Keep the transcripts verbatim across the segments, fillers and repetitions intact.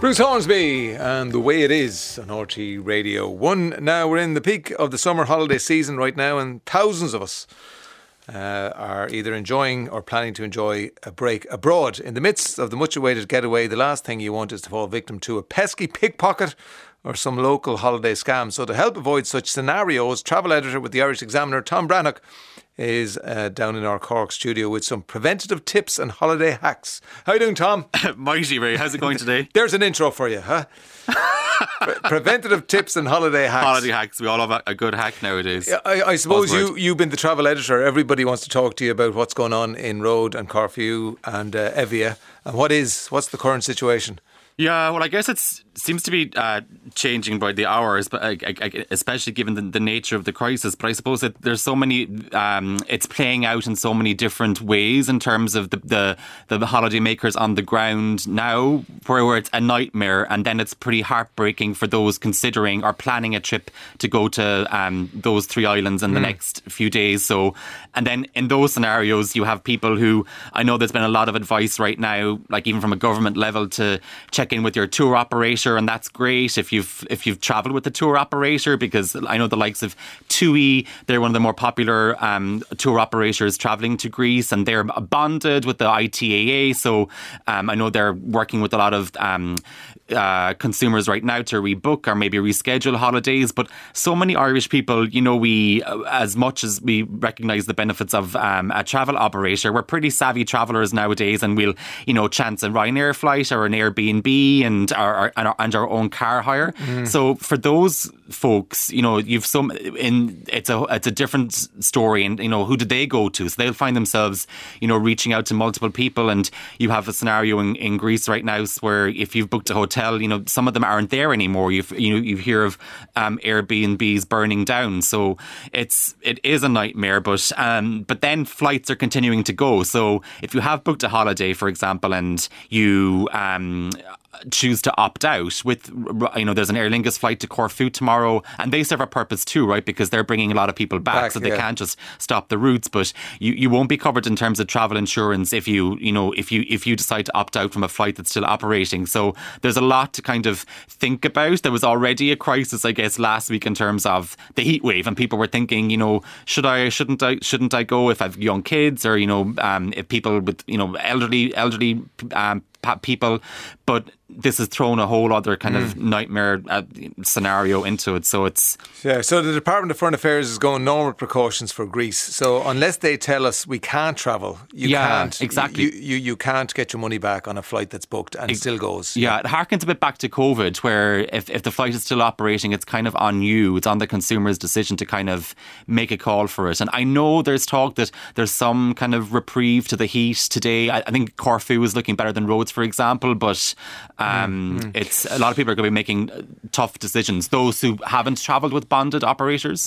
Bruce Hornsby and The Way It Is on R T Radio one. Now we're in the peak of the summer holiday season right now, and thousands of us uh, are either enjoying or planning to enjoy a break abroad. In the midst of the much awaited getaway, the last thing you want is to fall victim to a pesky pickpocket or some local holiday scam. So to help avoid such scenarios, travel editor with the Irish Examiner, Tom Brannock, is uh, down in our Cork studio with some preventative tips and holiday hacks. How are you doing, Tom? Mighty, Ray. How's it going today? There's an intro for you, huh? Pre- preventative tips and holiday hacks. Holiday hacks. We all have a, a good hack nowadays. Yeah, I, I suppose Buzzword. you, you've been the travel editor. Everybody wants to talk to you about what's going on in Rode and Corfu and uh, Evia. And what is, what's the current situation? Yeah, well, I guess it seems to be uh, changing by the hours, but I, I, especially given the, the nature of the crisis. But I suppose that there's so many, um, it's playing out in so many different ways in terms of the the, the holiday makers on the ground now, where, where it's a nightmare, and then it's pretty heartbreaking for those considering or planning a trip to go to um, those three islands in mm. the next few days. So, and then in those scenarios, you have people who, I know there's been a lot of advice right now, like even from a government level, to check in with your tour operator, and that's great if you've if you've travelled with the tour operator, because I know the likes of TUI, they're one of the more popular um, tour operators travelling to Greece, and they're bonded with the I T A A, so um, I know they're working with a lot of um, uh, consumers right now to rebook or maybe reschedule holidays. But so many Irish people, you know, we, as much as we recognise the benefits of um, a travel operator, we're pretty savvy travellers nowadays, and we'll, you know, chance a Ryanair flight or an Airbnb and our, our and our own car hire. Mm. So for those folks, you know, you've some in it's a it's a different story, and you know, who do they go to? So they'll find themselves, you know, reaching out to multiple people, and you have a scenario in, in Greece right now where if you've booked a hotel, you know, some of them aren't there anymore. You you know you hear of um, Airbnbs burning down. So it's it is a nightmare, but um but then flights are continuing to go. So if you have booked a holiday, for example, and you um choose to opt out with, you know, there's an Aer Lingus flight to Corfu tomorrow, and they serve a purpose too, right? Because they're bringing a lot of people back, back so they yeah. can't just stop the routes. But you, you won't be covered in terms of travel insurance if you, you know, if you if you decide to opt out from a flight that's still operating. So there's a lot to kind of think about. There was already a crisis, I guess, last week in terms of the heat wave, and people were thinking, you know, should I, shouldn't I, shouldn't I go if I've young kids, or, you know, um, if people with, you know, elderly, elderly um, people, but this has thrown a whole other kind mm. of nightmare uh, scenario into it. So it's yeah. So the Department of Foreign Affairs is going normal precautions for Greece. So unless they tell us we can't travel, you yeah, can't exactly. You, you you can't get your money back on a flight that's booked, and it, it still goes. Yeah, it harkens a bit back to COVID, where if if the flight is still operating, it's kind of on you. It's on the consumer's decision to kind of make a call for it. And I know there's talk that there's some kind of reprieve to the heat today. I, I think Corfu is looking better than Rhodes, for example, but um, mm-hmm. it's a lot of people are going to be making tough decisions. Those who haven't travelled with bonded operators.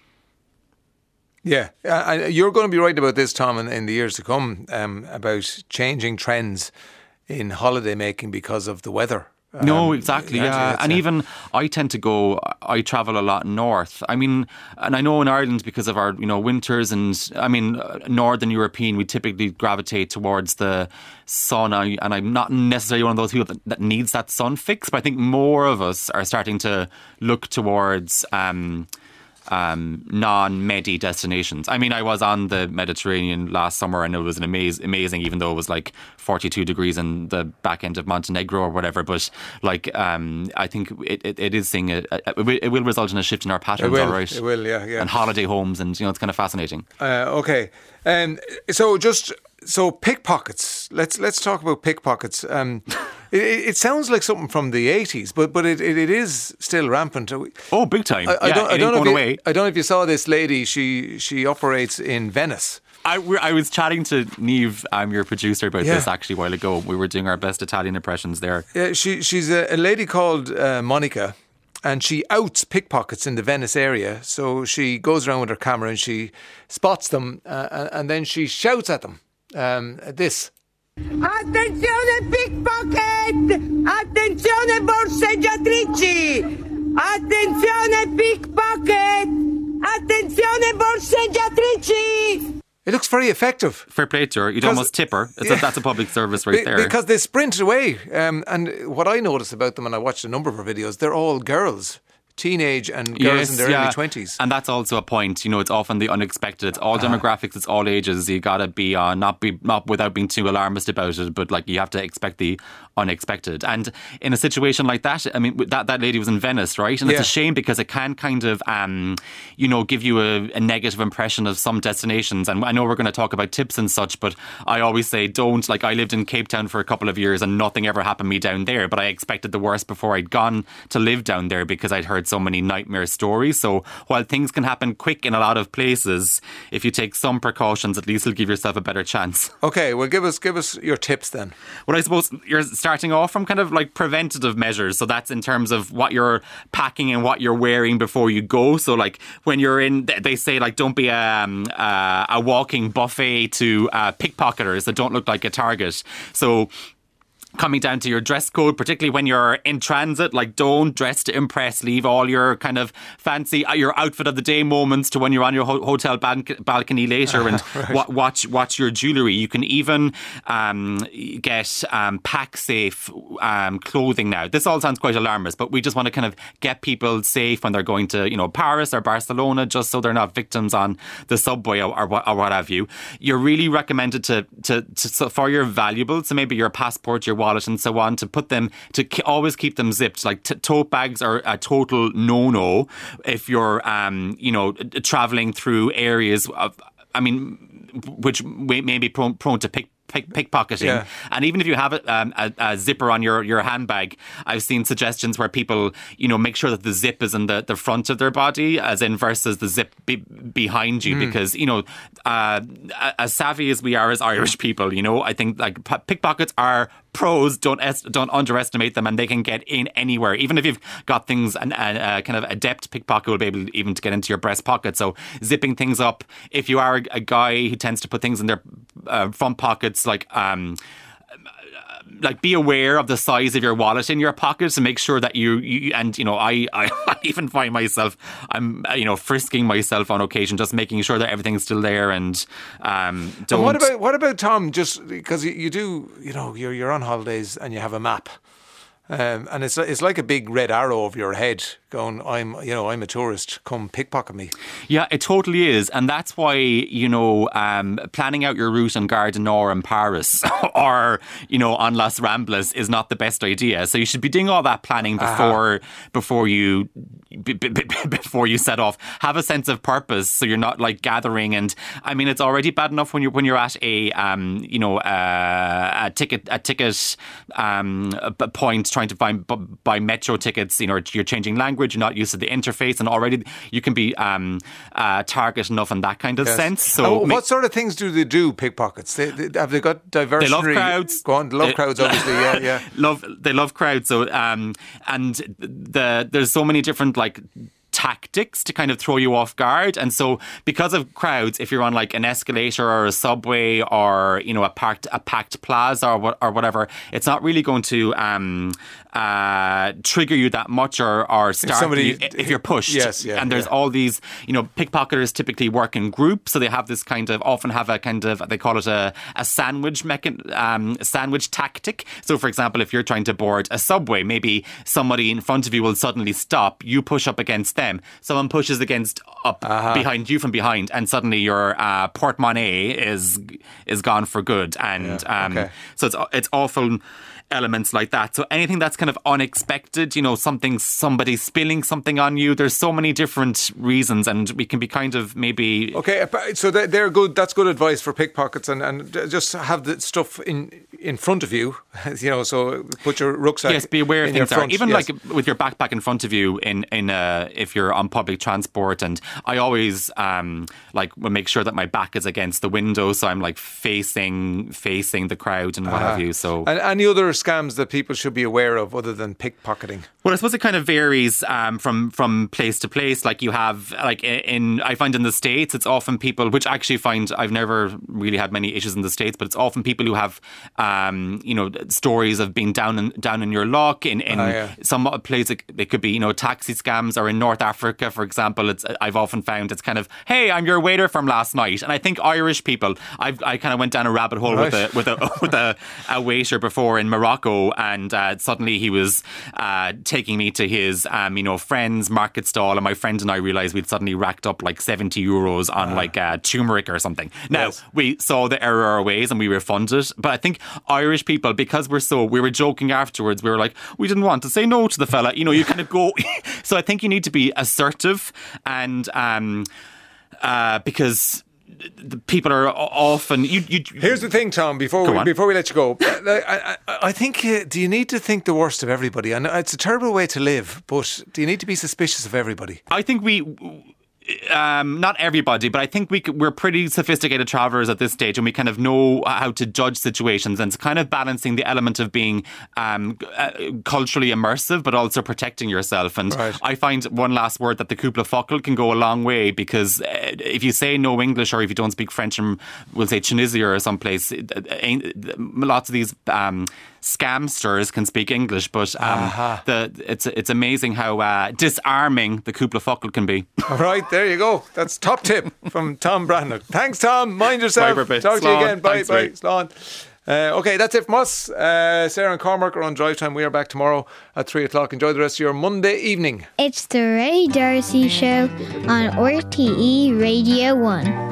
Yeah, uh, you're going to be right about this, Tom, in, in the years to come, um, about changing trends in holiday making because of the weather. Um, no, exactly, yeah. And a, even I tend to go, I travel a lot north. I mean, and I know in Ireland, because of our, you know, winters and, I mean, Northern European, we typically gravitate towards the sun. I, and I'm not necessarily one of those people that, that needs that sun fix, but I think more of us are starting to look towards Um, Um, non-Medi destinations. I mean, I was on the Mediterranean last summer, and it was an amaz- amazing, even though it was like forty-two degrees in the back end of Montenegro or whatever. But like, um, I think it, it, it is seeing a, a, it will result in a shift in our patterns. It will, all right. It will, yeah, yeah. And holiday homes, and you know, it's kind of fascinating. Uh, okay, um, so just so pickpockets. Let's let's talk about pickpockets. Um, It, it sounds like something from the eighties, but but it, it, it is still rampant. Oh, big time! I, I yeah, don't, it I don't ain't know going if away. you, I don't know if you saw this lady. She she operates in Venice. I, I was chatting to Niamh, um, your producer, about yeah. this actually a while ago. We were doing our best Italian impressions there. Yeah, she she's a, a lady called uh, Monica, and she outs pickpockets in the Venice area. So she goes around with her camera and she spots them, uh, and then she shouts at them. Um, this. Attenzione pickpocket! Attenzione borseggiatrici! Attenzione pickpocket! Attenzione borseggiatrici! It looks very effective. Fair play to her. You'd almost tip her. It's yeah. a, that's a public service right Be, there. Because they sprint away. Um, and what I noticed about them, and I watched a number of her videos, they're all girls. Teenage and girls yes, in their yeah. early twenties. And that's also a point. You know, it's often the unexpected. It's all demographics, it's all ages. You got to be, uh, not be, not without being too alarmist about it, but like you have to expect the unexpected. And in a situation like that, I mean, that, that lady was in Venice, right? And yeah. it's a shame because it can kind of, um, you know, give you a, a negative impression of some destinations. And I know we're going to talk about tips and such, but I always say don't, like I lived in Cape Town for a couple of years and nothing ever happened to me down there, but I expected the worst before I'd gone to live down there because I'd heard so many nightmare stories. So while things can happen quick in a lot of places, if you take some precautions, at least you'll give yourself a better chance. Okay, well, give us give us your tips then. Well, I suppose you're starting off from kind of like preventative measures. So that's in terms of what you're packing and what you're wearing before you go. So like when you're in, they say like don't be a, um, uh, a walking buffet to uh, pickpocketers that don't look like a target. So coming down to your dress code, particularly when you're in transit, like don't dress to impress. Leave all your kind of fancy, your outfit of the day moments to when you're on your ho- hotel ban- balcony later and right. wa- watch watch your jewellery. You can even um, get um, pack safe um, clothing now. This all sounds quite alarmist, but we just want to kind of get people safe when they're going to, you know, Paris or Barcelona, just so they're not victims on the subway or, or, what, or what have you. You're really recommended to, to, to so for your valuables, so maybe your passport, your wallet and so on, to put them, to k- always keep them zipped. Like t- tote bags are a total no-no if you're, um, you know, travelling through areas of, I mean, which may be prone, prone to pick Pick, pickpocketing. Yeah. And even if you have a, um, a, a zipper on your, your handbag, I've seen suggestions where people, you know, make sure that the zip is in the, the front of their body, as in versus the zip be, behind you. Mm. Because, you know, uh, as savvy as we are as Irish people, you know, I think like pickpockets are pros. Don't est- don't underestimate them, and they can get in anywhere. Even if you've got things, and a, a kind of adept pickpocket will be able to, even to get into your breast pocket. So zipping things up. If you are a, a guy who tends to put things in their uh, front pockets, like um, like be aware of the size of your wallet in your pocket to make sure that you, you and you know I, I I even find myself I'm you know frisking myself on occasion, just making sure that everything's still there. And um, don't. And what about what about Tom? Just because you, you do, you know, you're you're on holidays and you have a map. Um, and it's it's like a big red arrow over your head going, I'm, you know, I'm a tourist, come pickpocket me. Yeah, it totally is. And that's why, you know, um, planning out your route on Gare du Nord in Paris or, you know, on Las Ramblas is not the best idea. So you should be doing all that planning before uh-huh. before you b- b- b- before you set off. Have a sense of purpose, so you're not like gathering. And I mean, it's already bad enough when you're when you're at a um, you know uh, a ticket a ticket um, point trying to buy buy metro tickets. You know, you're changing language. You're not used to the interface, and already you can be um, uh, target enough in that kind of yes. sense. So, what ma- sort of things do they do? Pickpockets? They, they, have they got diversionary? They love crowds. Go on, they love they, crowds. Obviously, yeah, yeah. Love they love crowds. So, um, and the there's so many different like tactics to kind of throw you off guard. And so because of crowds, if you're on like an escalator or a subway or, you know, a packed a packed plaza or what or whatever, it's not really going to um, uh, trigger you that much or, or start if, somebody, you if you're pushed. Yes, yeah, and there's yeah. all these, you know, pickpocketers typically work in groups, so they have this kind of often have a kind of they call it a, a sandwich mechan- um, sandwich tactic. So for example, if you're trying to board a subway, maybe somebody in front of you will suddenly stop, you push up against them, someone pushes against up uh-huh. behind you from behind, and suddenly your uh, portemonnaie is is gone for good. And yeah, um, okay. so it's it's awful elements like that. So anything that's kind of unexpected, you know, something, somebody spilling something on you, there's so many different reasons, and we can be kind of maybe... Okay, so they're good, that's good advice for pickpockets, and, and just have the stuff in in front of you, you know, so put your rucksack. Yes, be aware of things are. Even yes. like with your backpack in front of you in, in uh, if you're on public transport. And I always um, like will make sure that my back is against the window, so I'm like facing facing the crowd and what uh-huh. have you. So and any other scams that people should be aware of other than pickpocketing? Well, I suppose it kind of varies um, from from place to place. Like you have, like in, I find in the States, it's often people, which I actually find I've never really had many issues in the States, but it's often people who have, um, you know, stories of being down in, down in your luck. In, in oh, yeah. some places, it could be, you know, taxi scams, or in North Africa, for example, it's I've often found it's kind of, hey, I'm your waiter from last night. And I think Irish people, I've, I kind of went down a rabbit hole right. with a with a with a, a waiter before in Morocco, and uh, suddenly he was uh, taking me to his, um, you know, friend's market stall, and my friend and I realised we'd suddenly racked up like seventy euros on ah. like uh, turmeric or something. Now, yes. we saw the error our ways and we refunded, but I think Irish people, because we're so, we were joking afterwards, we were like, we didn't want to say no to the fella, you know, you kind of go, so I think you need to be assertive, and um, uh, because the people are often. You, you, Here's the thing, Tom. Before we, before we let you go, I, I, I think. Uh, do you need to think the worst of everybody? I know it's a terrible way to live, but do you need to be suspicious of everybody? I think we. Um, not everybody, but I think we, we're pretty sophisticated travellers at this stage, and we kind of know how to judge situations, and it's kind of balancing the element of being um, uh, culturally immersive but also protecting yourself. And right. I find one last word, that the cúpla focal can go a long way, because uh, if you say no English, or if you don't speak French, and we'll say Tunisia or someplace, lots of these um, scamsters can speak English, but um, uh-huh. the it's it's amazing how uh, disarming the cúpla focal can be. All right, there you go. That's top tip from Tom Brannock. Thanks, Tom. Mind yourself. Bye, Talk Slán. to you again. Bye, Thanks, bye. mate. Slán. Uh, okay, that's it from us. Uh, Sarah and Cormac are on Drive Time. We are back tomorrow at three o'clock. Enjoy the rest of your Monday evening. It's the Ray Darcy Show on R T E Radio one.